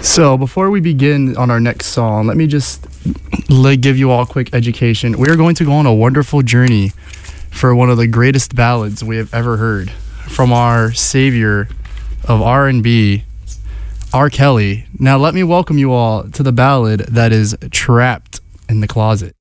So before we begin on our next song, let me just give you all a quick education. We are going to go on a wonderful journey for one of the greatest ballads we have ever heard from our savior of R&B, R. Kelly. Now let me welcome you all to the ballad that is Trapped in the Closet.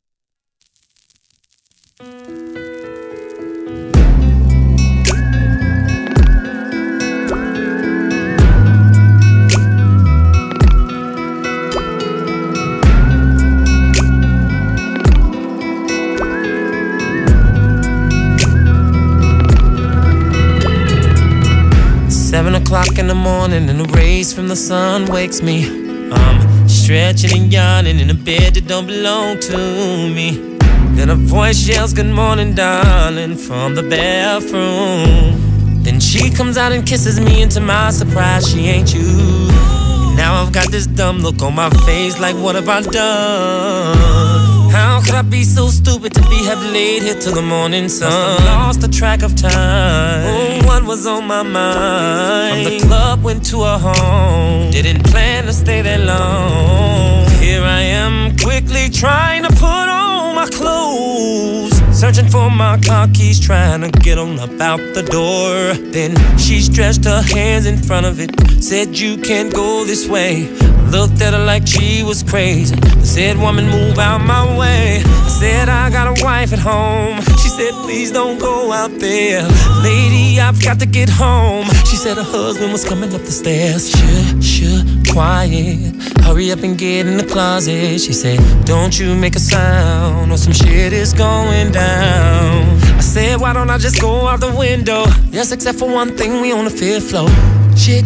7 o'clock in the morning and the rays from the sun wakes me. I'm stretching and yawning in a bed that don't belong to me. Then a voice yells, "Good morning, darling," from the bathroom. Then she comes out and kisses me, and to my surprise, she ain't you. Now I've got this dumb look on my face, like what have I done? How could I be so stupid to have laid here till the morning sun? Must have lost the track of time. Oh, what was on my mind? From the club went to a home, didn't plan to stay that long. Here I am quickly trying to put on my clothes, searching for my car keys, trying to get on up out the door. Then she stretched her hands in front of it, said, "You can't go this way." I looked at her like she was crazy. I said, "Woman, move out my way." I said, "I got a wife at home." She said, "Please don't go out there. Lady, I've got to get home." She said her husband was coming up the stairs. Shh, quiet. Hurry up and get in the closet. She said, "Don't you make a sound or some shit is going down." I said, "Why don't I just go out the window?" Yes, except for one thing, we on the 5th floor. Shit,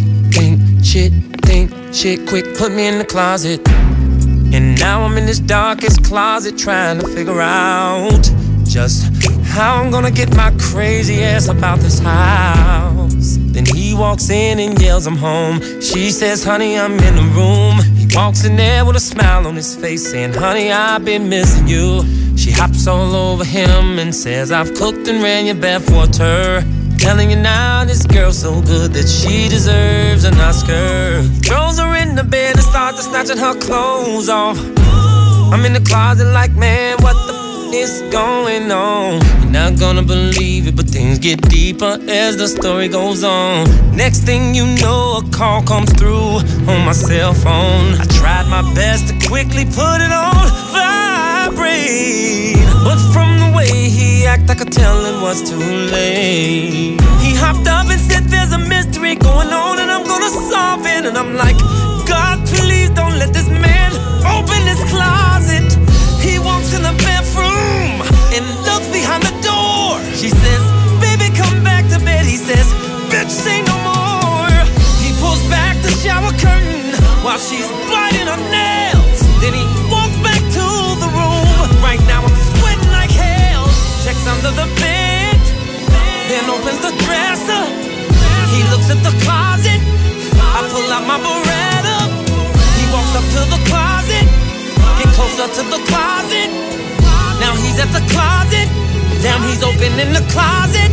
quick, put me in the closet. And now I'm in this darkest closet trying to figure out just how I'm gonna get my crazy ass about this house. Then he walks in and yells, "I'm home." She says, "Honey, I'm in the room." He walks in there with a smile on his face, saying, "Honey, I've been missing you." She hops all over him and says, "I've cooked and ran your bath water." Telling you now, this girl's so good that she deserves an Oscar. Throws her in the bed and starts snatching her clothes off. I'm in the closet like, man, what the is going on? You're not gonna believe it, but things get deeper as the story goes on. Next thing you know, a call comes through on my cell phone. I tried my best to quickly put it on vibrate, but from the way he acted, I could tell it was too late. He hopped up and said, "There's a mystery going on and I'm gonna solve it." And I'm like, "God, please don't let this man open this closet." He walks in the bathroom and looks behind the door. She says, "Baby, come back to bed." He says, "Bitch, say no more." He pulls back the shower curtain while she's biting her nails. Then he walks back to the room. Right now I'm sweating like hell. Checks under the bed, then opens the dresser. He looks at the closet. I pull out my Beretta. He walks up to the closet, get closer to the closet. Now he's at the closet. Damn, he's opening the closet.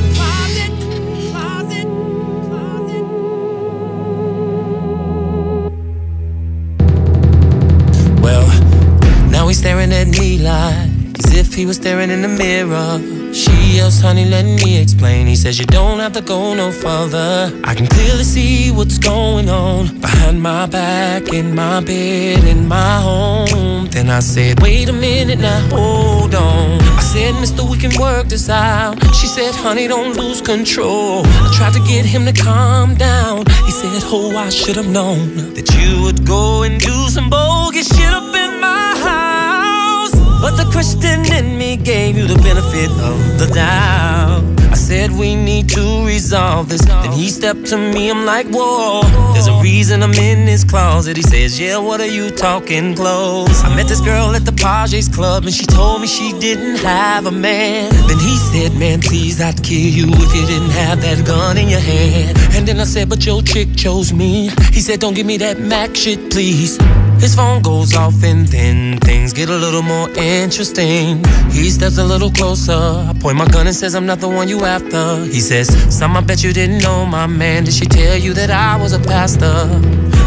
Well, now he's staring at me like as if he was staring in the mirror. She yells, "Honey, let me explain." He says, "You don't have to go no further. I can clearly see what's going on behind my back, in my bed, in my home." Then I said, "Wait a minute now, hold on." I said, "Mister, we can work this out." She said, "Honey, don't lose control." I tried to get him to calm down. He said, "Oh, I should have known that you would go and do some bogus shit up in my house. But the Christian in me gave you the benefit of the doubt." I said, "We need to resolve this." Then he stepped to me, I'm like, "Whoa, there's a reason I'm in this closet." He says, "Yeah, what are you talking close?" I met this girl at the Pages Club and she told me she didn't have a man. Then he said, "Man, please, I'd kill you if you didn't have that gun in your hand." And then I said, "But your chick chose me." He said, "Don't give me that Mac shit, please." His phone goes off and then things get a little more interesting. He steps a little closer. I point my gun and says, "I'm not the one you after." He says, "Some, I bet you didn't know my man. Did she tell you that I was a pastor?" I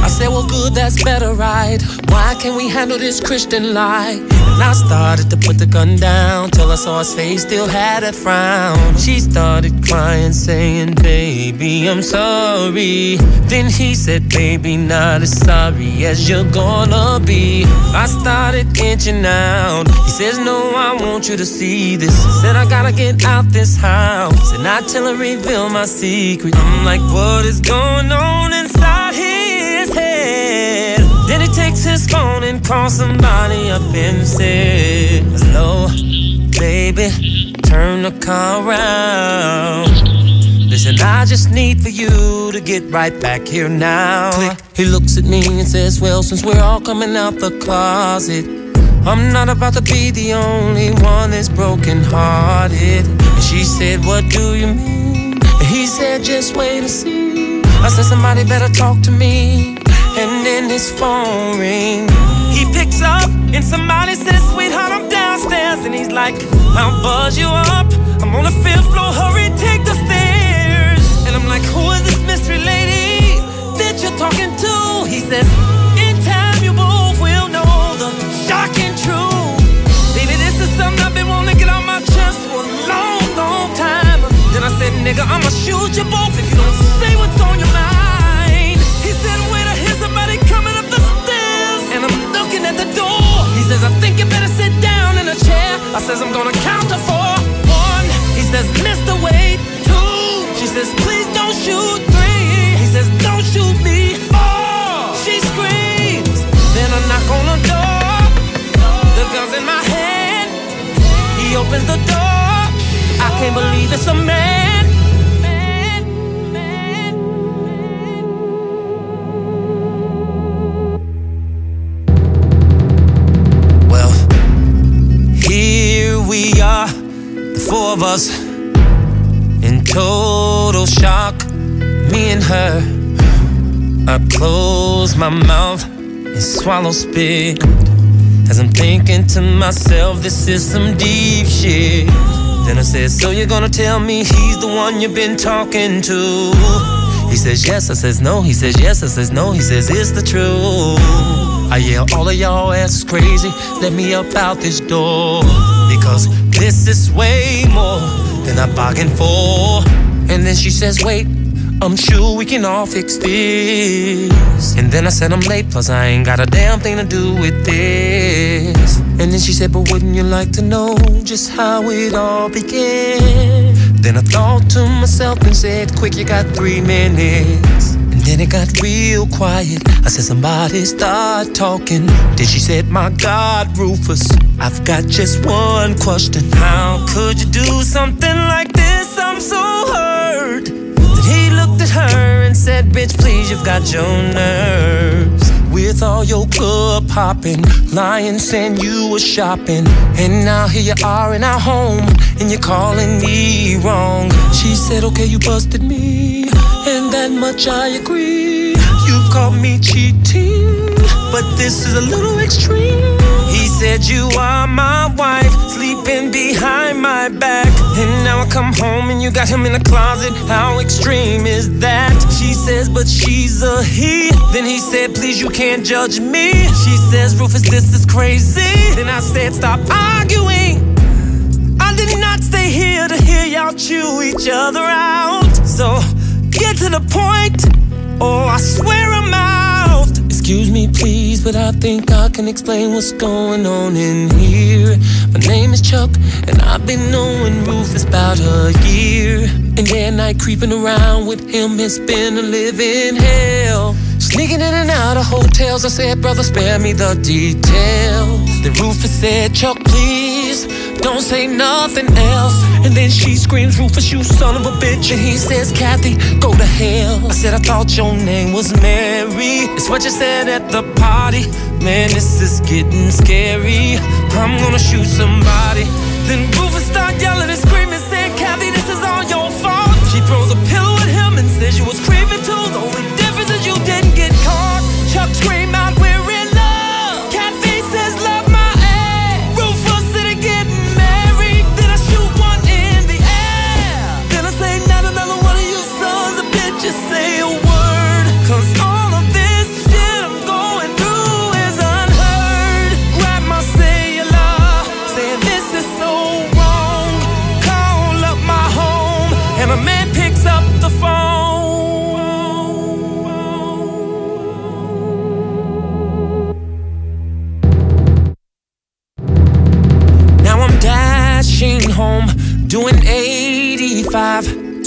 I said, well, good, that's better, right? Why can't we handle this Christian life? And I started to put the gun down till I saw his face still had a frown. She started crying, saying, baby, I'm sorry. Then he said, baby, not as sorry as you're gonna be. I started inching out. He says, no, I want you to see this. Said, I gotta get out this house and not till I reveal my secret. I'm like, what is going on inside his head? Then he takes his phone and calls somebody up and says, hello, baby, turn the car around. Listen, I just need for you to get right back here now. Click. He looks at me and says, well, since we're all coming out the closet, I'm not about to be the only one that's broken hearted. And she said, what do you mean? And he said, just wait and see. I said, somebody better talk to me. And then his phone rings. He picks up and somebody says, sweetheart, I'm downstairs. And he's like, I'll buzz you up. I'm on the 5th floor, hurry, take the stairs. And I'm like, who is this mystery lady that you're talking to? He says, in time you both will know the shocking truth. Baby, this is something I've been wanting to get on my chest for a long, long time. Then I said, nigga, I'ma shoot you both if you don't say what's on your mind. He said, wait, I hear somebody coming up the stairs. And I'm looking at the door. He says, I think you better sit down in a chair. I says, I'm gonna count to 4. 1. He says, Mr. Wait. 2. She says, please don't shoot. 3. He says, don't shoot me. 4. She screams. Then I knock on the door. The gun's in my hand. He opens the door. I can't believe it's a man. Well, here we are, the 4 of us, in total shock, me and her. I close my mouth and swallow spit as I'm thinking to myself, this is some deep shit. Then I said, so you're gonna tell me he's the one you've been talking to? He says, yes. I says, no. He says, yes. I says, no. He says, it's the truth. I yell, all of y'all asses crazy, let me up out this door, because this is way more than I bargained for. And then she says, wait, I'm sure we can all fix this. And then I said, I'm late, plus I ain't got a damn thing to do with this. And then she said, but wouldn't you like to know just how it all began? Then I thought to myself and said, quick, you got 3 minutes. And then it got real quiet. I said, somebody start talking. Then she said, my God, Rufus, I've got just one question. How could you do something like this? I'm so hurt. Then he looked at her and said, bitch, please, you've got your nerves. With all your club hopping, lying saying you were shopping, and now here you are in our home, and you're calling me wrong. She said, okay, you busted me, and that much I agree. You've caught me cheating, but this is a little extreme. He said, you are my wife, sleeping behind my back, and now I come home and you got him in the closet. How extreme is that? She says, but she's a he. Then he said, please, you can't judge me. She says, Rufus, this is crazy. Then I said, stop arguing. I did not stay here to hear y'all chew each other out. So get to the point, or I swear I'm out. Excuse me, please, but I think I can explain what's going on in here. My name is Chuck, and I've been knowing Rufus about a year. And that night creeping around with him has been a living hell. Sneaking in and out of hotels, I said, brother, spare me the details. Then Rufus said, Chuck, please, don't say nothing else. And then she screams, Rufus, you son of a bitch. And he says, Kathy, go to hell. I said, I thought your name was Mary. It's what you said at the party. Man, this is getting scary. I'm gonna shoot somebody. Then Rufus started yelling and screaming, saying, Kathy, this is all your fault. She throws a pillow at him and says, you was creeping too. The only difference is you didn't get caught. Chuck screamed out, we're in love. Kathy says, love my ass. Rufus said, getting married. Then I shoot one in the air. Then I say, not another one of you sons of bitches say a word. Cause all of this shit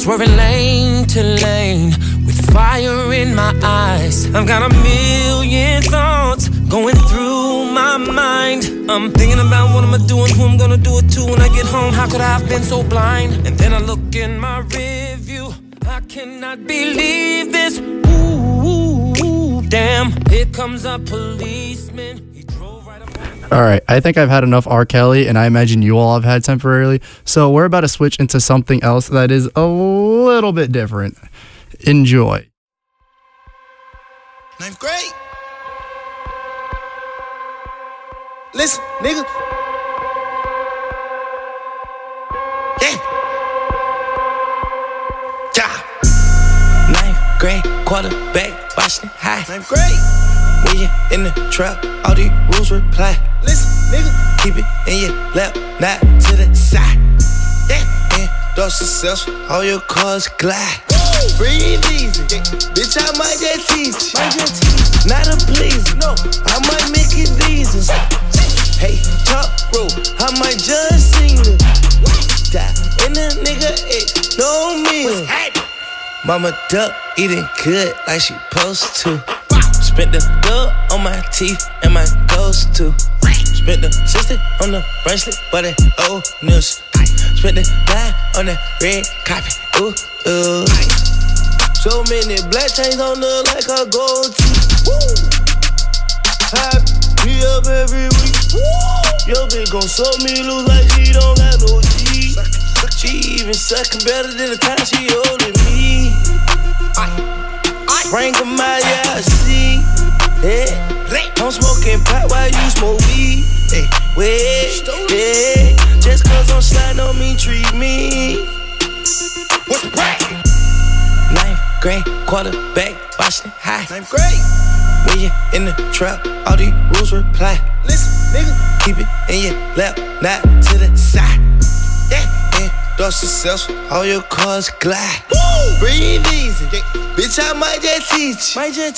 swerving lane to lane with fire in my eyes. I've got a million thoughts going through my mind. I'm thinking about what am I doing, who I'm gonna do it to when I get home. How could I have been so blind? And then I look in my rear view. I cannot believe this. Ooh, damn. Here comes a policeman. All right, I think I've had enough R. Kelly, and I imagine you all have had temporarily. So we're about to switch into something else that is a little bit different. Enjoy. Ninth grade. Listen, nigga. Yeah. Yeah. Ninth grade, quarterback, Washington High. Ninth grade. When you in the trap, all these rules reply. Listen, nigga. Keep it in your lap, not to the side. Yeah. Endorse successful, all your cars glide. Woo! Breathe easy. Yeah. Bitch, I might just teach. Not a pleaser. No. I might make it easy. Hey, top roll, I might just sing it. Die in a nigga, it no mean. Mama duck eating good like she supposed to. Spent the dub on my teeth and my toes too. Spent the 60 on the bracelet, but it old news. Spent the dime on the red carpet, ooh, ooh. So many black chains on the like a gold teeth. Happy up every week. Yo bitch gon' suck me loose like she don't got no G. She even suckin' better than the time she holding me. Bring 'em out, yeah, I see. Yeah. I'm smoking pot while you smoke weed. Hey, wait, yeah. Just cause I'm sliding don't mean treat me. What's the bracket? Ninth grade, quarterback, Washington High. Ninth grade. When you in the trap, all these rules reply. Listen, nigga. Keep it in your lap, not to the side. Yeah. Endorse successful, all your cars glide. Woo! Breathe easy. Yeah. Bitch, I might just teach.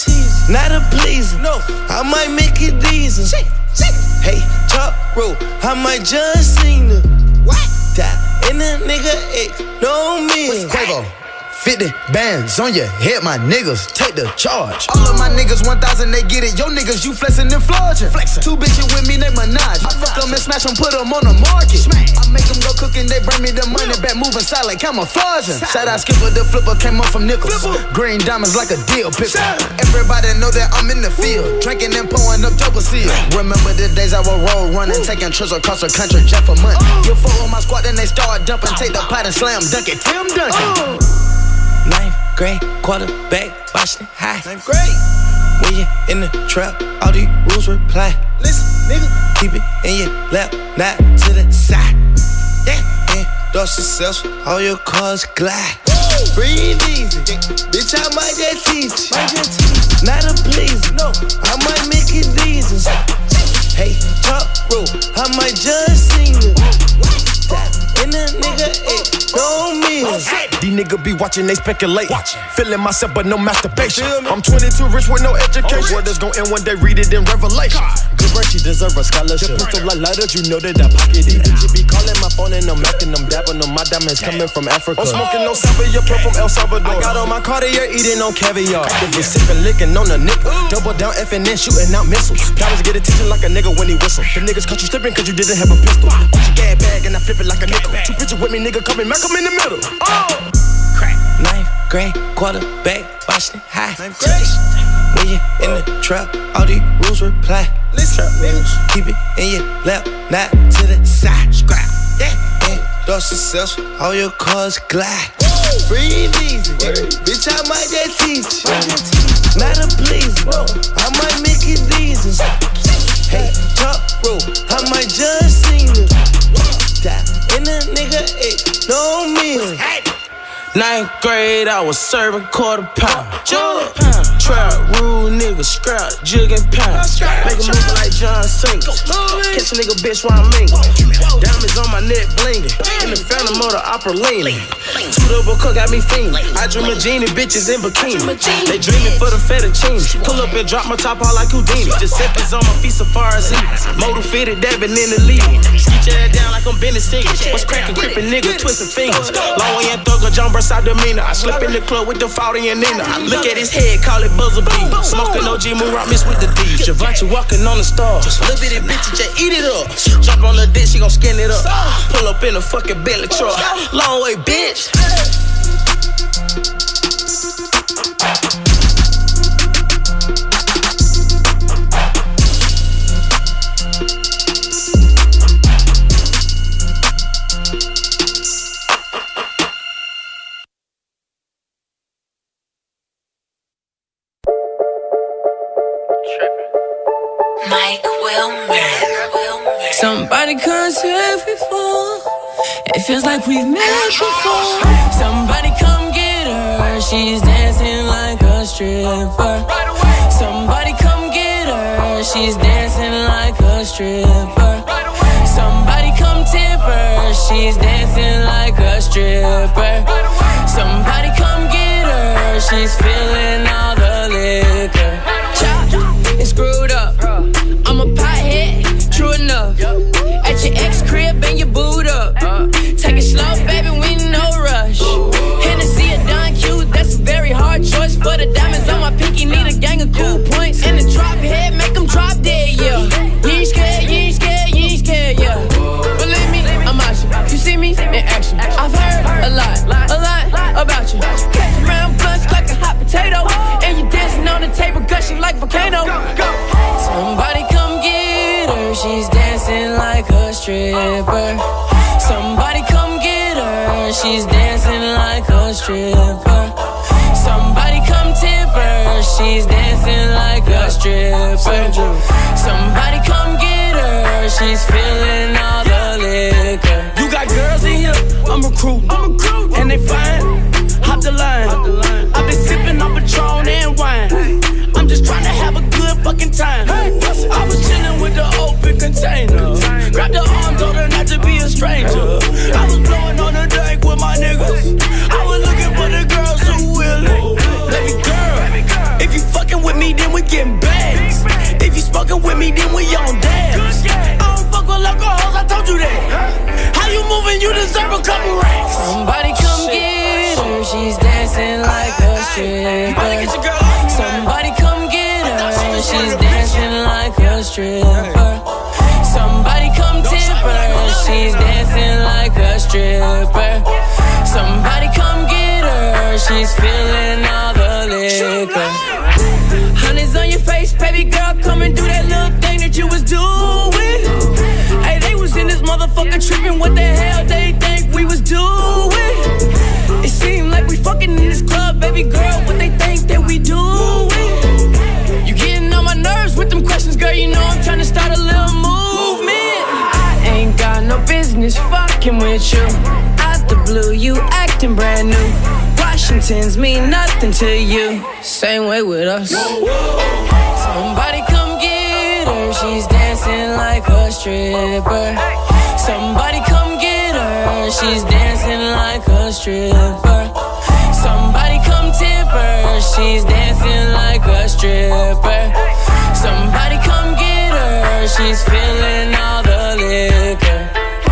Not a pleaser. No. I might make it easy. Hey, top roll, I might just sing it. What? Die in a nigga, it no mean. Quavo. 50 bands on your head, my niggas, take the charge. All of my niggas, 1,000, they get it. Yo niggas, you flexing and flourishing. Two bitches with me, they menage. I fuck them and smash them, put them on the market. I make them go cooking, they bring me the money back, moving silent, camouflaging. Shout out Skipper, the flipper came up from nickels. Green diamonds like a deal picker. Everybody know that I'm in the field, drinking and pouring up double seal. Remember the days I would roll running, taking trips across the country just for money. You fuck with my squad, then they start dumping, take the pot and slam dunk it. Tim Duncan. Ninth grade, quarterback, Washington High. Ninth grade. When you in the trap, all these rules reply. Listen, nigga. Keep it in your lap, not to the side. Yeah. Endorse successful, all your cars glide. Woo! Breathe easy. Yeah. Bitch, I might just teach. Not a pleaser. No. I might make it easy. Hey, top roll, I might just sing it. Die in a nigga, it no mean. These niggas be watching, they speculate. Feeling myself, but no masturbation. I'm 22, rich with no education. Word is gon' end one day, read it in Revelation. Good brain, she deserve a scholarship. Pistol like lighters, you know that I pocket it. She be calling my phone and I'm macking them, dabbing them. My diamonds coming from Africa. I'm smoking no Salvia, pure from El Salvador. I got on my Cartier, eating on caviar. Activist sipping, licking on the nickel. Double down, effing and shooting out missiles. Diamonds get attention like a nigga when he whistle. The niggas caught you slipping cause you didn't have a pistol. Put your gas bag and I flip it like a nickel. Two bitches with me, nigga, come in, Mac, I'm in the middle. Ninth grade, quarterback, Washington High. Ninth grade. When you in the trap, all these rules reply. Listen, keep it in your lap, not to the side. Yeah. Endorse successful, all your cars glide. Woo! Breathe easy. Yeah. Bitch, I might just teach. Not a pleaser. No. I might make it easy. Hey, top roll, I might just sing it. Die in a nigga, it no mean. Ninth grade, I was serving quarter pound. Trap, rule, nigga, scrap, jig and pound. Make a move like John Cena. Catch a nigga bitch while I'm mingling. Diamonds on my neck blinging. In the Phantom of the opera leaning. Two double cook got me fiending. I dream of genie bitches in bikini. They dreaming for the fettuccine. Pull up and drop my top all like Houdini. Just seconds on my feet so far as eating. Motor fitted, dabbing in the lead. Skeet your head down like I'm Benny Siegel. What's cracking, crippin' nigga, twisting fingers. Long way and thugger, John Burr Southside demeanor. I slip in the club with the 40 and Nina. I look at his head, call it Buzzer B. Smoking OG Moonrock mixed with the D. Givenchy walking on the stars. Little bitty bitch, just eat it up. Jump on the dick, she gon' skin it up. Pull up in a fucking Bentley truck. Long way, bitch. Mike Wilmer. Somebody come save me for. It feels like we've met before. Somebody come get her. She's dancing like a stripper. Somebody come get her. She's dancing like a stripper. Somebody come tip her. She's dancing like a stripper. Somebody come get her. She's feeling all the liquor. Chopped and screwed up. I'm a pothead, true enough. At your ex crib and your boot up. Take it slow, baby, we no rush. Hennessy or Don Q, that's a very hard choice. For the diamonds on my pinky, need a gang of cool points. And the drop head, make them drop dead, yeah. You ain't scared, you ain't scared, you ain't scared, yeah. Believe me, I'm out you. You see me in action. I've heard a lot about you. Catch around blunts like a hot potato. And you dancing on the table, gushing like volcano. Somebody come get her, she's dancing like a stripper. Somebody come get her, she's dancing like a stripper. Somebody come tip her, she's dancing like a stripper. Somebody come get her, she's feeling all the liquor. You got girls in here, I'm recruiting. And they fine, hop the line. I've been sipping on Patron and wine. I'm just trying to have a good fucking time. I was chilling with the open container. Grabbed the arm, told her not to be a stranger. I was blowing on the dank with my niggas. I was looking for the girls who willing. Baby girl, if you fucking with me, then we getting bags. If you smoking with me, then we on dabs. I don't fuck with local hoes, I told you that. How you moving, you deserve a couple racks. Somebody come get her, she's dancing like a stripper. Somebody come get her, she's dancing like a stripper. Somebody come tip her, she's dancing like a stripper. Somebody come get her, she's feeling all the liquor. Honey's on your face, baby girl, come and do that little thing that you was doing. Hey, they was in this motherfucker tripping, what the hell they think we was doing? It seemed like we fucking in this club, baby girl, what they think that we doing? You getting on my nerves with them questions, girl, you know I'm trying to start a little movement. I ain't got no business fucking with you. Out the blue, you acting brand new. Washingtons mean nothing to you. Same way with us. Somebody come get her, she's dancing like a stripper. Somebody come get her, she's dancing like a stripper. Somebody come tip her, she's dancing like a stripper. Somebody come get her, she's feeling all the liquor.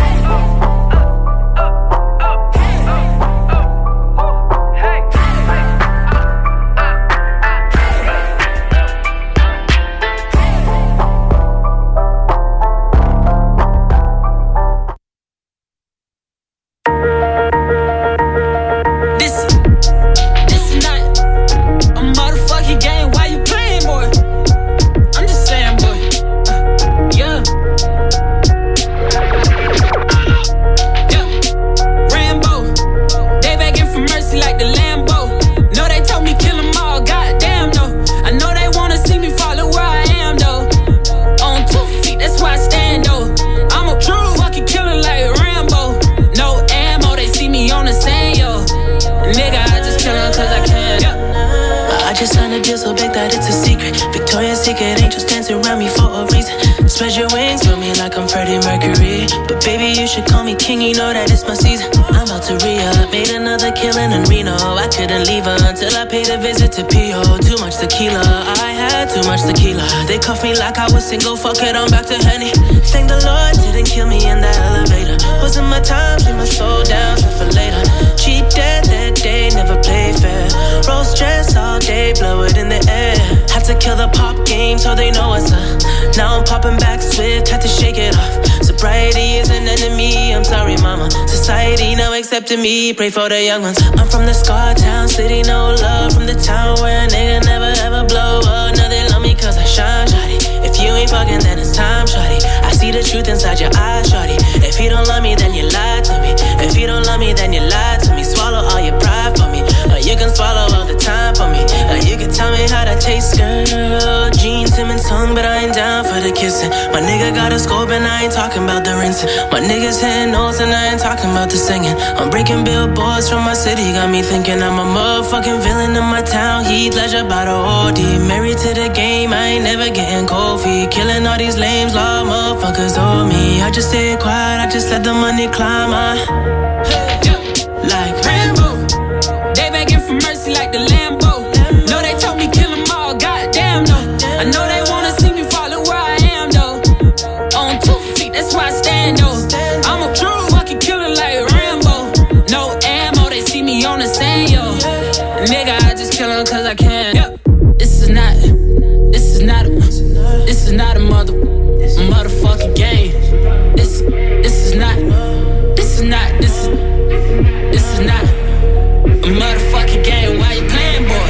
Spread your wings for me like I'm Freddie Mercury. But baby, you should call me king, you know that it's my season. I'm about to re-up, made another killing in Reno. I couldn't leave her until I paid a visit to P.O. Too much tequila, I had too much tequila. They cuffed me like I was single, fuck it, I'm back to Henny. Thank the Lord didn't kill me in the elevator. Wasn't my time, leave my soul down for later. Cheat dead that day. shade, never play fair. Roll stress all day, blow it in the air. Had to kill the pop game so they know what's up. Now I'm popping back swift, had to shake it off. Sobriety is an enemy, I'm sorry mama. Society now accepting me, pray for the young ones. I'm from the Scar Town city, no love from the town where a nigga never ever blow up. Now they love me cause I shine, shawty. If you ain't fucking then it's time, shawty. I see the truth inside your eyes, shawty. If you don't love me then you lie to me. If you don't love me then you lie to me. Swallow all your pride for me, or you can swallow all the time for me. Or you can tell me how to taste, girl. Gene Simmons tongue, but I ain't down for the kissing. My nigga got a scope and I ain't talking about the rinsing. My niggas hitting notes and I ain't talking about the singing. I'm breaking billboards from my city, got me thinking I'm a motherfucking villain in my town. Heath Ledger by the OD. Married to the game, I ain't never getting cold feet. Killing all these lames, law motherfuckers owe me. I just stay quiet, I just let the money climb. Like Rambo, they begging for mercy like the Lambo. No, they told me kill them all, goddamn no. I know they wanna see me follow where I am though. On 2 feet, that's why I stand though. I'm a true fucking killer like Rambo. No ammo, they see me on the sand, yo. Nigga, I just kill them cause I can. This is not a motherfucking game. This is not a motherfucking game. Why you playing, boy?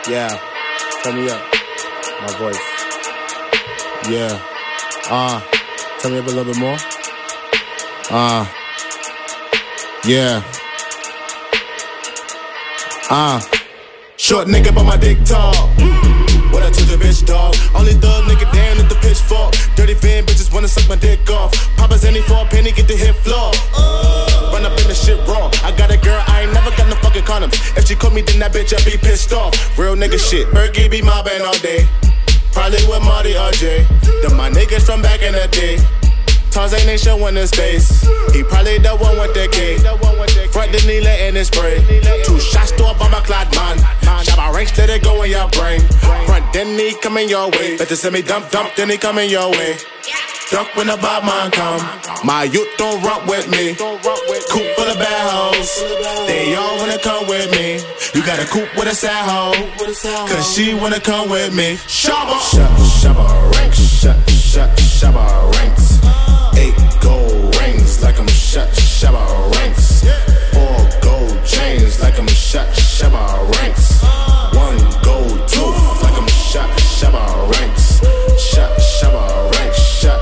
Yeah, turn me up. My voice. Yeah. Turn me up a little bit more. Yeah. Short nigga, but my dick tall. What I told your bitch, dog? Only thug nigga down at the pitchfork. Dirty van bitches wanna suck my dick off. Papa's any for a penny, get the hit floor. Run up in the shit raw. I got a girl, I ain't never got no fucking condoms. If she caught me, then that bitch I be pissed off. Real nigga shit. Berkey be mobbing all day. Probably with Marty or Jay. Them my niggas from back in the day. Tarzan ain't showing his face. He probably the one with the K. Front the knee letting it spray. 2 shots to a bomber clad man. Shabba ranks, let it go in your brain. Front then he coming your way. Better send me dump, then he coming your way. Duck when the bad man come. My youth don't rock with me. Coop full of bad hoes. They all wanna come with me. You got a coupe with a sad hoe. Cause she wanna come with me. Shabba ranks. Shabba ranks. 8 gold rings like I'm shut. Shabba ranks. 4 gold chains like I'm shut. Shabba ranks. 1 gold tooth like I'm shut. Shabba ranks. Shabba ranks.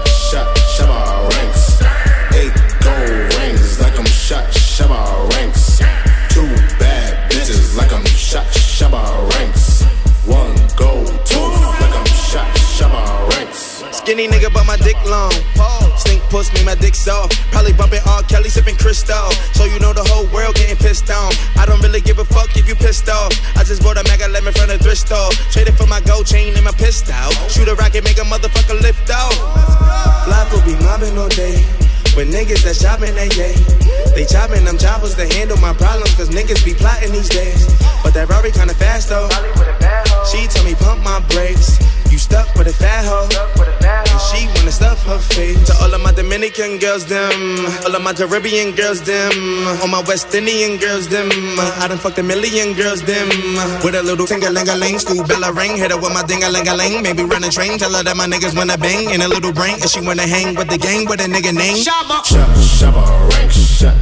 Shabba ranks. 8 gold rings like I'm shut. Shabba ranks. 2 bad bitches like I'm shut. Shabba ranks. 1 gold tooth like I'm shut. Shabba ranks. Skinny nigga, but my dick long. Stink puss me, my dick soft. Probably bumping R. Kelly, sipping Cristal. So you know the whole world getting pissed on. I don't really give a fuck if you pissed off. I just bought a Mega Lemon from the thrift store. Traded for my gold chain and my pistol. Shoot a rocket, make a motherfucker lift off. Flacco be mobbing all day. With niggas that shopping, they chopping them choppers to handle my problems. Cause niggas be plotting these days. But that Rari kinda fast though. She told me pump my brakes. You stuck with a fat hoe. And she wanna stuff her face. To all of my Dominican girls, them. All of my Caribbean girls, them. All my West Indian girls, them. I done fucked a million girls, them. With a little ting-a-ling-a-ling. School bell a ring. Hit her with my ding-a-ling-a-ling. Maybe run a train. Tell her that my niggas wanna bang. In a little brain. And she wanna hang with the gang with a nigga name. Shabba ranks.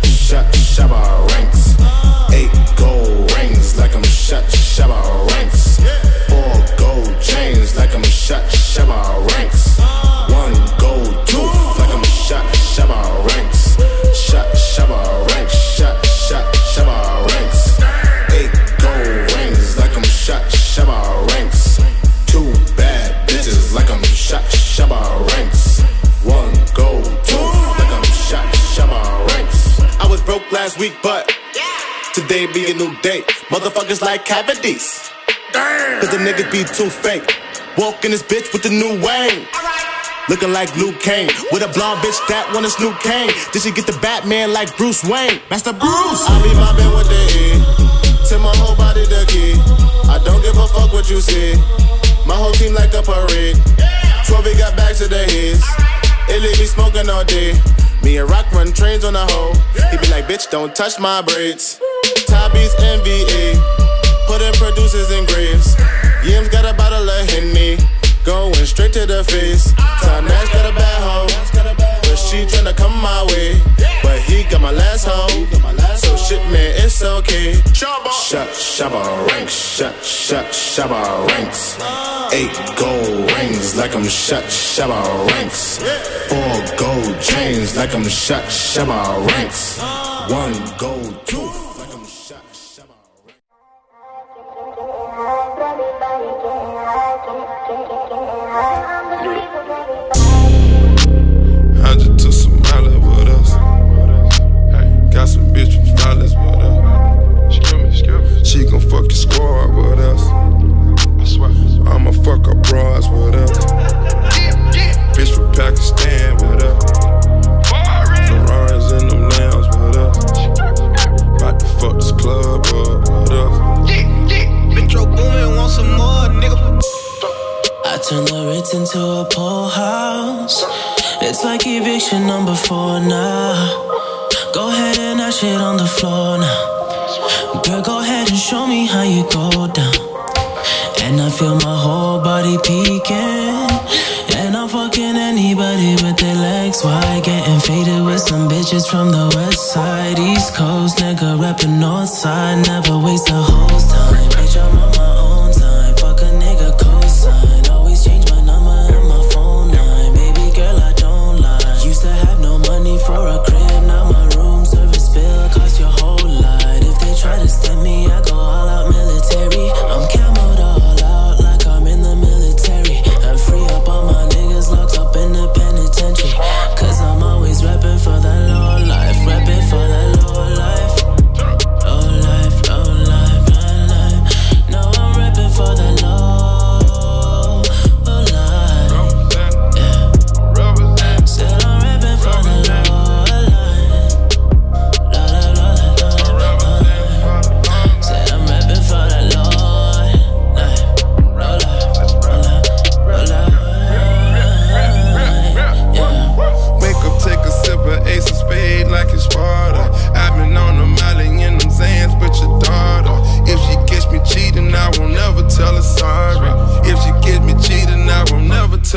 Shabba ranks. 8 gold rings like I'm shut. Shabba ranks. 4 gold chains like I'm shut. Shabba ranks. 1 gold tooth like I'm shut. Shabba ranks. Shabba ranks. Shabba ranks. 8 gold rings like I'm shut. Shabba ranks. 2 bad bitches like I'm shut. Shabba ranks. 1 gold tooth like I'm shut. Shabba ranks. I was broke last week, but today be a new day. Motherfuckers like cavities. Cause the niggas be too fake. Walk in this bitch with the new Wayne. Looking like Luke Kane. With a blonde bitch that wanna Snoop Kane. Did she get the Batman like Bruce Wayne? Master Bruce. I be mobbing with the E. Till my whole body the key. I don't give a fuck what you see. My whole team like a parade. 12 got back to the heads. It leave me smoking all day. Me and Rock run trains on the hoe. He be like, bitch, don't touch my braids. Tabby's NBA. Putting producers in graves. Yim's got a bottle of Henny. Going straight to the face. Time Nash got a bad hoe. But she tryna come my way. But he got my last hoe. So shit, man, it's okay. Shabba ranks. Shabba ranks. 8 gold rings like I'm shut. Shabba ranks. 4 gold chains like I'm shut. Shabba ranks. 1 gold tooth. I just took some mileage with us. Got some bitch from Flawless with us. She gon' fuck your squad with us. I'ma fuck her bras with us. Bitch from Pakistan with us. Ferraris in them lambs with us. About to fuck this club up with us. Metro Boomin, want some more, nigga. I turn the Ritz into a pool house. It's like eviction number 4 now. Go ahead and that shit on the floor now. Girl, go ahead and show me how you go down. And I feel my whole body peeking. And I'm fucking anybody with their legs wide. Getting faded with some bitches from the west side. East Coast, nigga, reppin' north side. Never waste a host time. Bitch, I'm on my own time.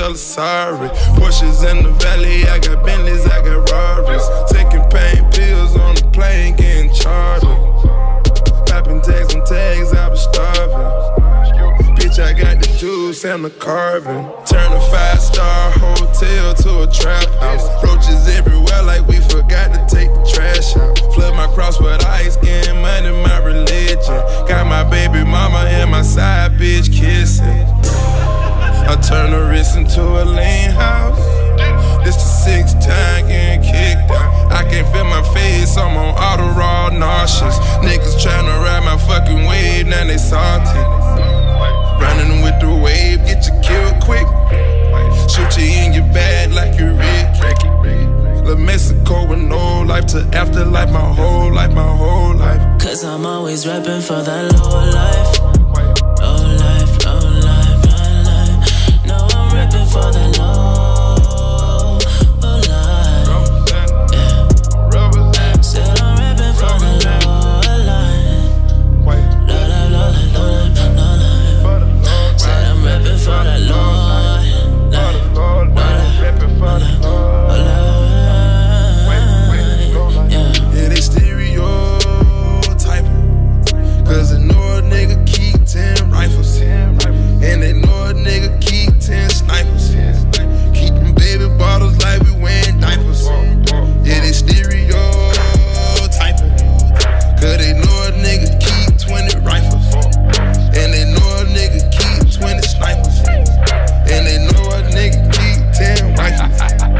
tell her sorry. Porsches in the valley, I got Bentleys, I got Rarries. Taking pain pills on the plane, getting charged. Popping tags on tags, I was starving. Bitch, I got the juice and the carbon. Turn a 5-star hotel to a trap house. Roaches everywhere like we forgot to take the trash out. Flood my cross with ice, getting money, my religion. Got my baby mama and my side bitch kissing. I turn the wrist into a lean house. This the 6th time getting kicked out. I can't feel my face, I'm on auto raw nauseous. Niggas tryna ride my fucking wave, now they salty. Running with the wave, get you killed quick. Shoot you in your bag like you Rick. La Mexico with no life to afterlife, my whole life, my whole life. Cause I'm always rapping for that low life. Low life, low life, low life. No, I'm rapping for that low life. Yeah. Said I'm rapping for that low life. Low life, low life, low life, low life. Said I'm rapping for that low life. Yeah, they stereotyping. Cause they know a nigga keep 10 rifles. And they know a nigga keep 10 snipers. Keeping baby bottles like we wearing diapers. Yeah, they stereotyping. Cause they know a nigga keep 20 rifles. And they know a nigga keep 20 snipers. And they know a nigga keep 10 rifles.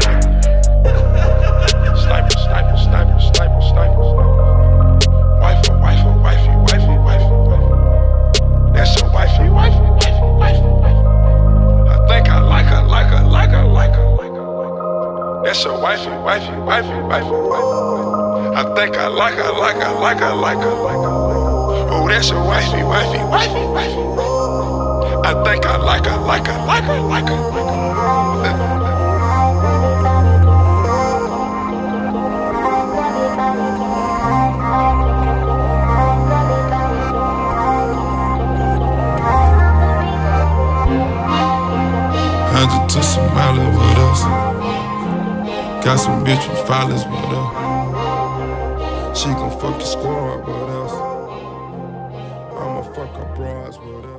Sniper, sniper, sniper, sniper, sniper. Wifey, wifey, wifey, wifey, wifey. That's your wifey, wifey, wifey, wifey. I think I like her, like her, like her, like her. That's your wifey, wifey, wifey, wifey, wifey. I think I like her, like her, like her, like her, like her. Oh, that's your wifey, wifey, wifey, wifey. I think I like her, like her, like her, like her, like her. To Somalia with us. Got some bitch with followers with us. She gon' fuck your squad with us. I'ma fuck her bras with us.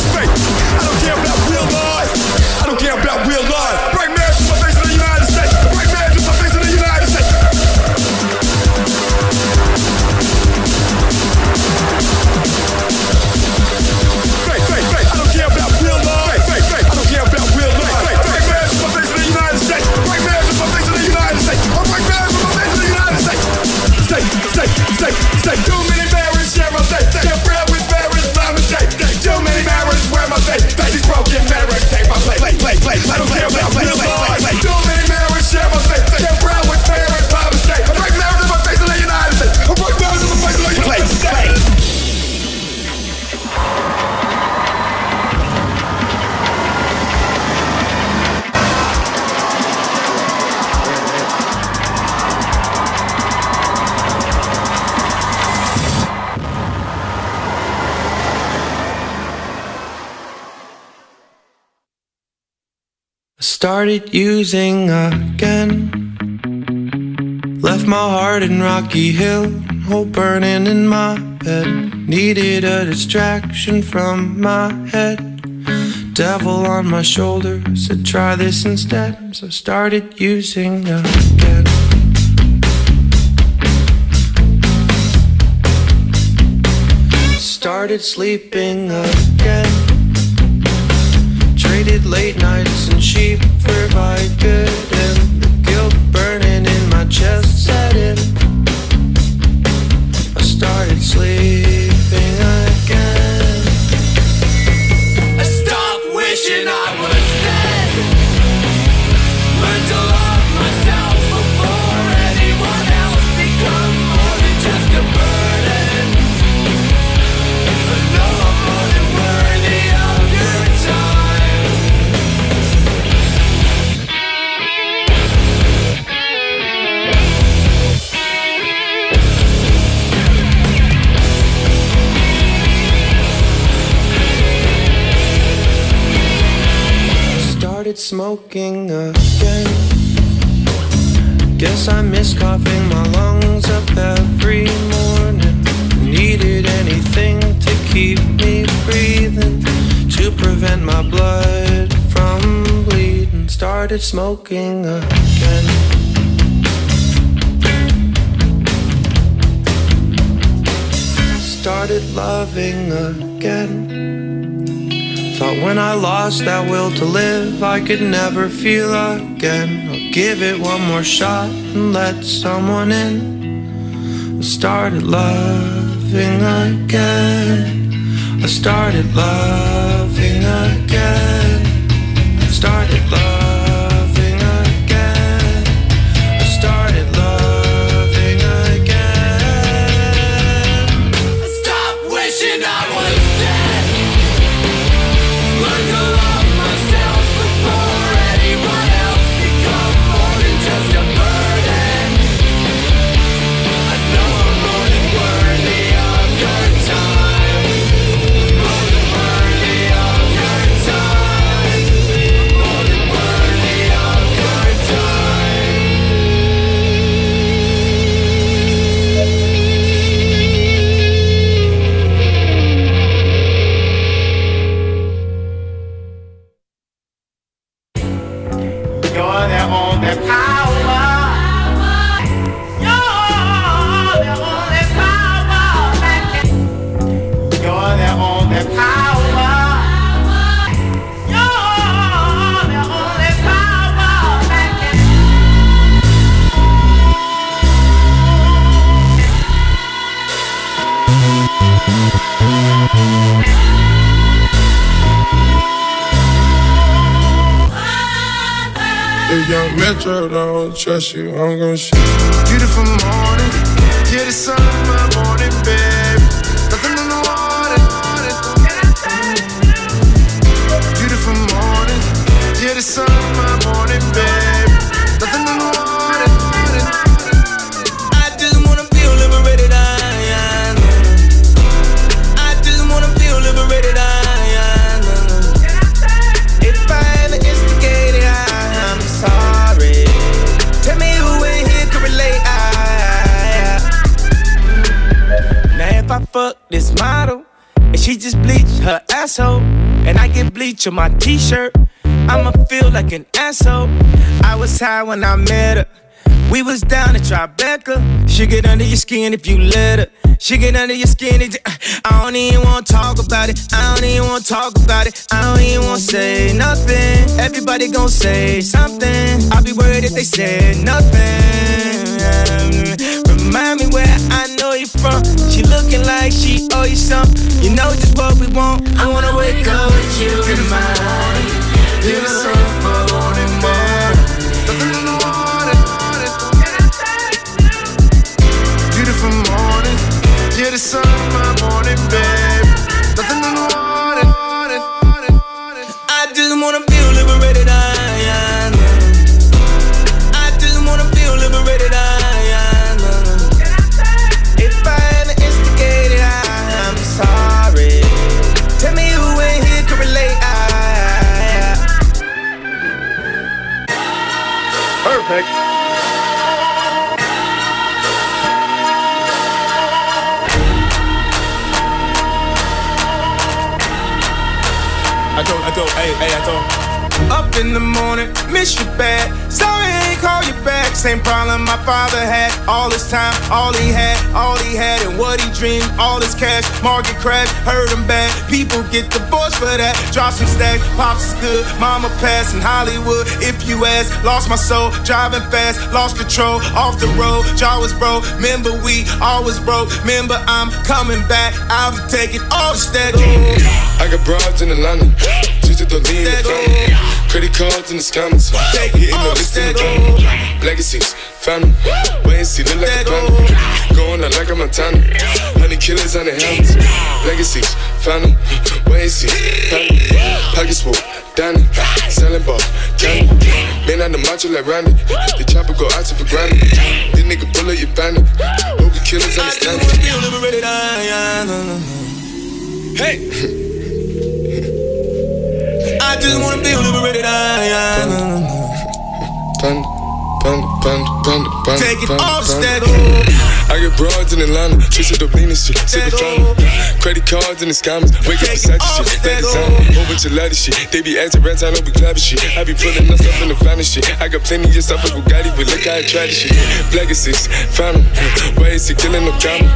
Real life. Break man from my face in the United States. I started using again. Left my heart in Rocky Hill, hope burning in my bed. Needed a distraction from my head. Devil on my shoulder said try this instead. So I started using again. Started sleeping again. Traded late nights and sheep for Vicodin. The guilt burning in my chest set in. I started sleeping again. I stopped wishing I was dead. Learned to love myself before anyone else. Become more than just a burden. I know I'm more than worthy of your time. Started smoking again. Guess I miss coughing my lungs up every morning. Needed anything to keep me breathing, to prevent my blood from bleeding. Started smoking again. Started loving again. Thought when I lost that will to live, I could never feel again. I'll give it one more shot and let someone in. I started loving again. I started loving again. I started loving again. I started loving again. I stopped wishing I was dead. Learn to love myself before anyone else. Become more than just a burden. I know I'm more than worthy of your time. More than worthy of your time. More than worthy of your time. You're the only power. You're the only power that can. You're the only power. You're the only power that can. If young Metro don't trust you, I'm gon' shoot you. Beautiful morning, yeah, the sun in my morning, babe. Nothing in the water. Beautiful morning, yeah, the sun in my morning, babe. Nothing in the water. I just wanna feel liberated. I just wanna feel liberated. If I ever instigated, I'm sorry. Tell me who in here can relate. Now if I fuck this model and she just bleach her asshole, and I get bleach on my t-shirt, I'ma feel like an asshole. I was high when I met her. We was down at Tribeca. She get under your skin if you let her. She get under your skin. I don't even wanna talk about it. I don't even wanna talk about it. I don't even wanna say nothing. Everybody gon' say something. I'll be worried if they say nothing. Remind me where I know you from. She looking like she owe you something. You know just what we want. I wanna wake up with you in mind. Yeah, the sun in my morning, babe. Nothing in the water. Beautiful morning, yeah, the sun in my morning, babe. Nothing in the water. I just wanna feel liberated. I just wanna feel liberated. If I ever instigated, I'm sorry. Tell me who in here can relate. Peck. I told. Up in the morning, miss you bad. Sorry I ain't call you back. Same problem my father had. All his time, all he had, and what he dreamed, all his cash. Market crash, hurt him bad. People get divorced for that. Drop some stacks, pops is good. Mama passed in Hollywood. If you ask, lost my soul, driving fast, lost control, off the road. Jaw was broke. Remember we always broke. Remember I'm coming back. I'll be taking all the stacks. I got broads in Atlanta, just to lean the family. Credit cards and the scammers, hitting the list in the van. Legacies, family, wait and see, look like a panda. Going out like a Montana, 100 killers on the helmets. Legacies, family, wait and see, family. Pockets full, Danny, selling ball, candy. Man on the macho like Randy, the chopper go out to for granted. This nigga pull up your bandit, hope the killers understand it. Hey! I just wanna be liberated. Take it off stack. I got broads in Atlanta, Trisha Dublin and shit, sippin' family. Credit cards and the scammers, wake up beside your shit, that designer, whole bunch of ladder shit. They be acting rats, I don't be clapping shit. I be pulling us up in the finest shit. I got plenty of stuff like Bugatti, but look how I try this shit. Black is 6, family, why is he killing no drama?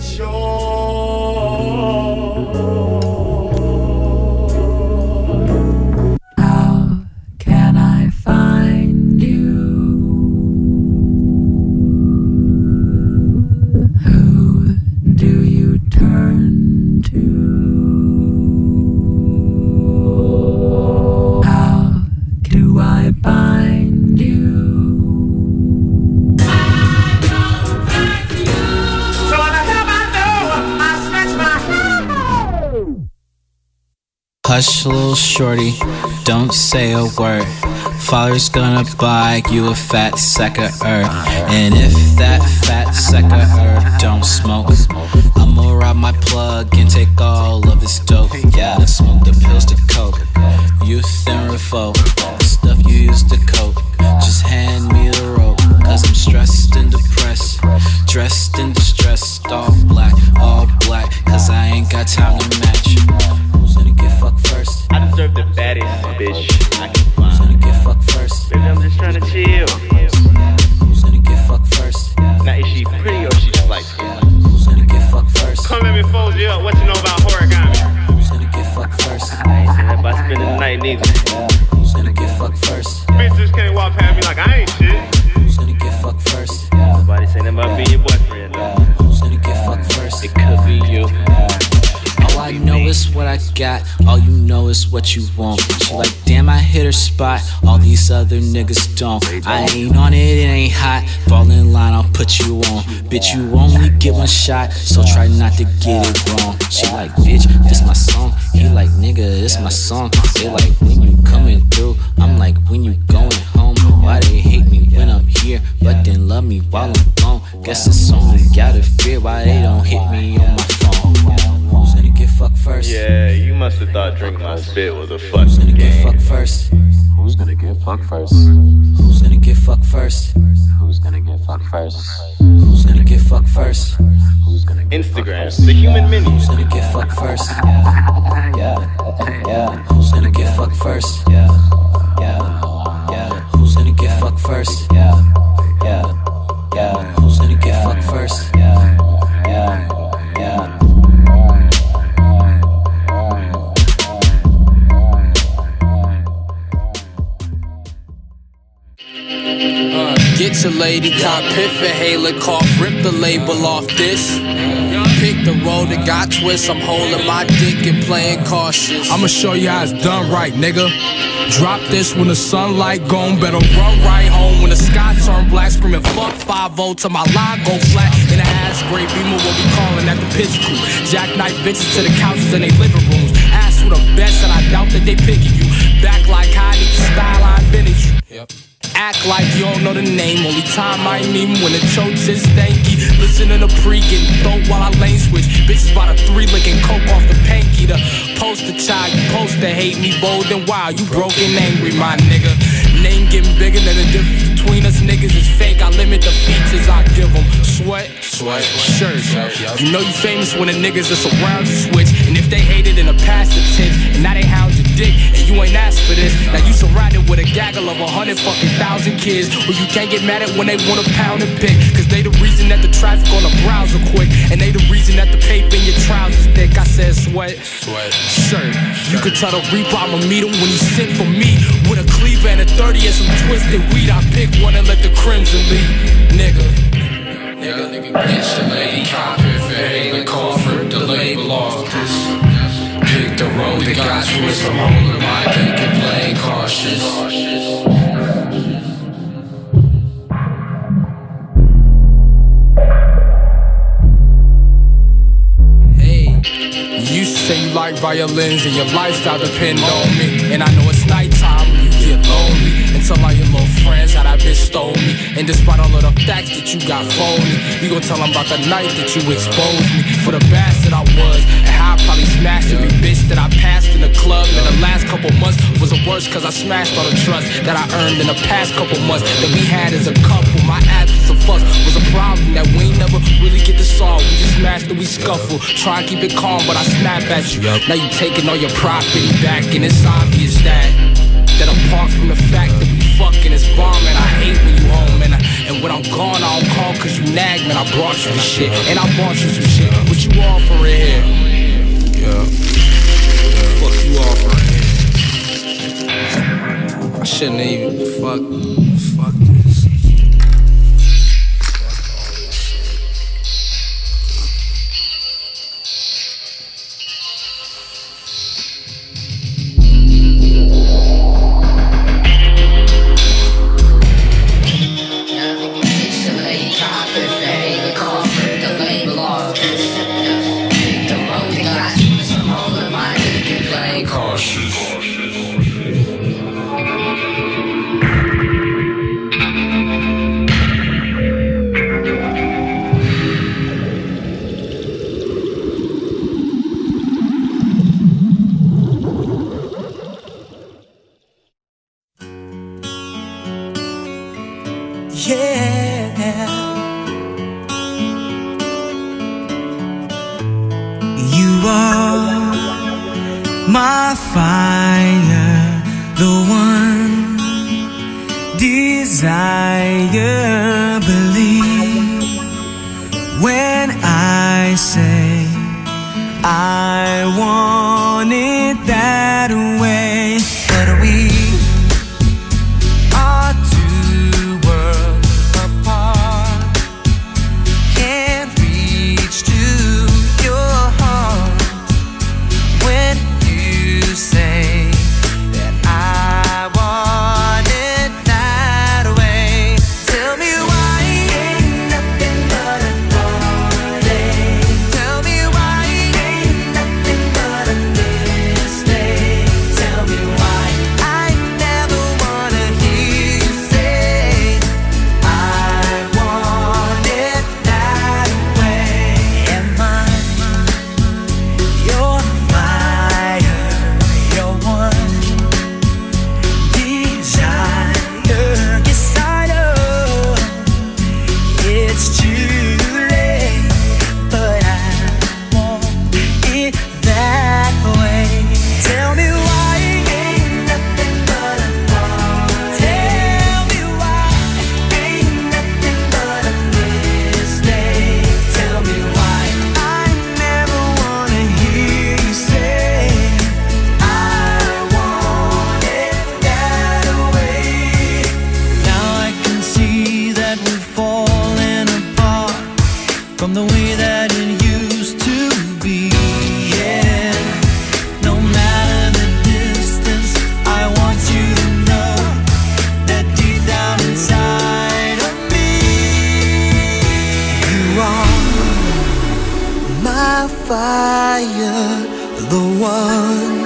Hush, little shorty, don't say a word. Father's gonna buy you a fat sack of herb. And if that fat sack of herb don't smoke, I'ma rob my plug and take all of his dope. Yeah, smoke the pills to coke, youth and revolt, stuff you used to cope. Just hand me the rope, cause I'm stressed and depressed, dressed and distressed, all black, cause I ain't got time to match. Who's gonna get fucked first? I deserve the baddest bitch I can find. Who's gonna get fucked first? Baby, I'm just trying to chill. Who's gonna get fucked first? Now, is she pretty or she just like Who's gonna get fucked first? Come let me fold you up. What you know about origami? Who's gonna get fucked first? I ain't saying that by spending the night neither. Who's gonna get fucked first? Bitches can't walk past me like I ain't shit. Who's gonna get fucked first? Nobody saying that about being your boyfriend. Who's gonna get fucked first? It could be you. All I know is what I got, all you know is what you want. She like, damn, I hit her spot, all these other niggas don't. I ain't on it, it ain't hot, fall in line, I'll put you on. Bitch, you only get one shot, so try not to get it wrong. She like, bitch, this my song. He like, nigga, this my song. They like, when you coming through, I'm like, when you going home. Why they hate me when I'm here, but then love me while I'm gone? Guess it's only gotta fear why they don't hit me on my phone. Who's gonna get fucked first? Yeah, you must have thought drinking my spit was a fucking Who's gonna game. get fucked first? Who's gonna get fucked first? Who's gonna get fucked first? Who's gonna get fucked first? Who's gonna get fucked first? Who's gonna get Instagram, the human menu. Who's gonna get fucked first? Yeah. Who's gonna get fucked first? Yeah. Who's gonna get fucked first? Yeah. Who's gonna get fucked first? Yeah. Get your lady, cop piff and Haley cough, rip the label off this. Pick the road that got twists, I'm holding my dick and playing cautious. I'ma show you how it's done right, nigga. Drop this when the sunlight gone, better run right home when the sky turn black, screaming fuck 5-0 till my line go flat. In a ass gray beamer, what we calling at the pitch crew. Jackknife bitches to the couches in they living rooms. Ask who the best and I doubt that they picking you. Back like I need the style I invented you. Yep. Act like you don't know the name. Only time I ain't even when the choke is stanky. Listening to pre getting throat while I lane switch. Bitches by the 3 licking coke off the panky. The poster child, you supposed to hate me bold and wild. You broke and angry, my nigga. Name getting bigger than the difference between us niggas is fake. I limit the features I give them. Sweat, shirt. You know you famous when the niggas that's around you switch. And if they hated in the past the tense, and now they hound your dick, and you ain't asked for this. Now you surrounded with a gaggle of 100,000 kids, who you can't get mad at when they want a pound and pick. Cause they the reason that the traffic on the browser quick, and they the reason that the paper in your trousers thick. I said sweat, shirt. You could tell the reaper I'ma meet him when he sent for me. With a cleaver and a 30 and some twisted weed, I pick one and let the crimson lead. Nigga, get your lady cop if it ain't a comfort, the label off this. Pick the road that got twist, I'm holding my dick and playing cautious. You say you like violins and your lifestyle depend on me. And I know it's nighttime when you get lonely, until all your little friends how that bitch stole me. And despite all of the facts that you got phony, you gon' tell them about the night that you exposed me. For the bastard I was, and how I probably smashed every bitch that I passed in the club. And the last couple months was the worst, cause I smashed all the trust that I earned in the past couple months that we had as a couple. My absence of fuss was a problem that we ain't never really get to solve. We just smashed and we scuffle, try and keep it calm, but I snap at you. Now you taking all your property back, and it's obvious that apart from the fact that we fucking is bombing, I hate when you home, and when I'm gone I don't call cause you nag, man. I brought you this shit, and I bought you some shit. What you offering here? Yeah. Fuck you offering here? I shouldn't even fuck this. My fire, the one desire, believe when I say I want it that way. But we are two worlds apart, can't reach to your heart when say that I want it that way. Tell me why ain't nothing but a party. Tell me why ain't nothing but a mistake. Tell me why I never wanna hear you say I want it that way. Am I your fire? Your one desire. Yes, I know it's too late, but I want it that way. Tell me why ain't nothing but a party. Tell me why ain't nothing but a mistake. Tell me why I never wanna hear you say I want it that way. Now I can see that we're falling apart from the way that it used to be. Yeah, no matter the distance, I want you to know that deep down inside of me, you are my fire, the one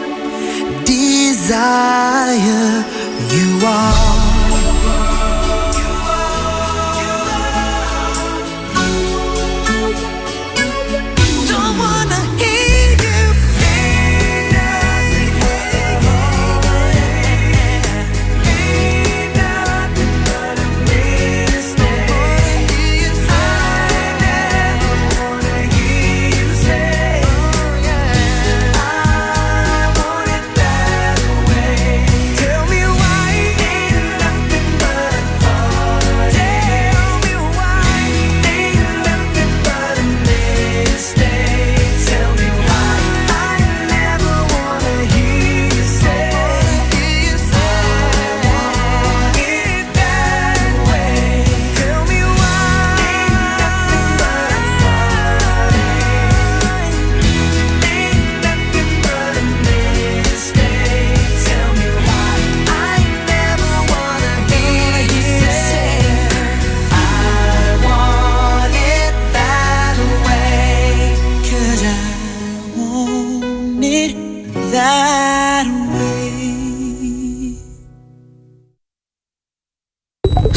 desire. You are. Don't wanna hear you say nothing. Ain't nothing but a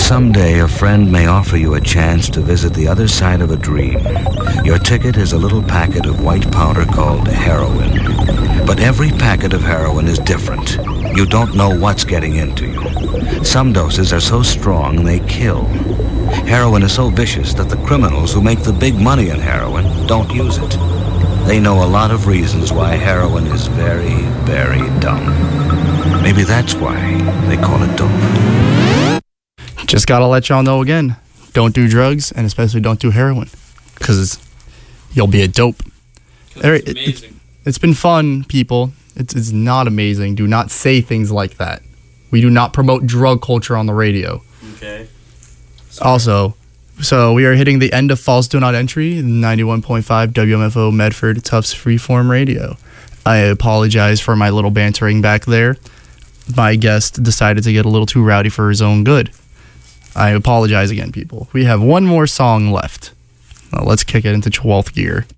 Someday, a friend may offer you a chance to visit the other side of a dream. Your ticket is a little packet of white powder called heroin. But every packet of heroin is different. You don't know what's getting into you. Some doses are so strong they kill. Heroin is so vicious that the criminals who make the big money in heroin don't use it. They know a lot of reasons why heroin is very, very dumb. Maybe that's why they call it dope. Just gotta let y'all know again, don't do drugs, and especially don't do heroin, because you'll be a dope. It's been fun, people. It's not amazing. Do not say things like that. We do not promote drug culture on the radio. Okay. Also, so we are hitting the end of False Do Not Entry, 91.5 WMFO Medford Tufts Freeform Radio. I apologize for my little bantering back there. My guest decided to get a little too rowdy for his own good. I apologize again, people. We have one more song left. Let's kick it into 12th gear.